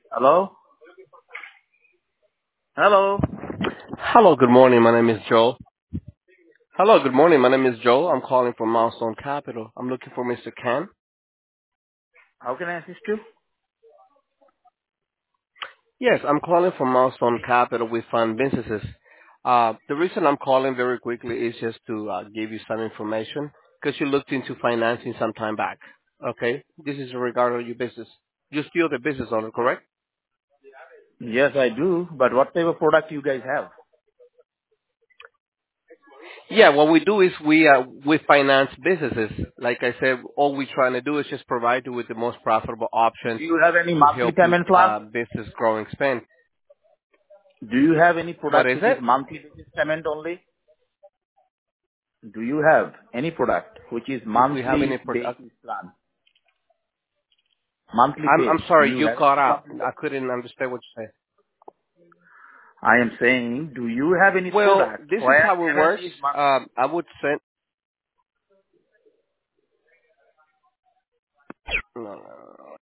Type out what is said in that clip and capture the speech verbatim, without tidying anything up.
Hello? Hello? Hello, good morning. My name is Joe. Hello, good morning. My name is Joe. I'm calling from Milestone Capital. I'm looking for Mister Ken. How can I assist you? Yes, I'm calling from Milestone Capital. We fund businesses. Uh, the reason I'm calling very quickly is just to uh, give you some information because you looked into financing some time back. Okay, this is regarding your business. You're still the business owner, correct? Yes, I do. But what type of product you guys have? Yeah, what we do is we uh, we finance businesses. Like I said, all we're trying to do is just provide you with the most profitable Do options you have any to monthly help you payment plan? uh, business grow and expand. Do you have any What product is which is it? monthly basis payment only? Do you have any product which is If we have any monthly product. basis plan? Monthly I'm I'm pay. Do sorry, you you have caught any up. monthly I pay? couldn't understand what you said. I am saying, do you have any Well, product this is where how it payment works. is monthly? Um, I would send. No, no, no, no.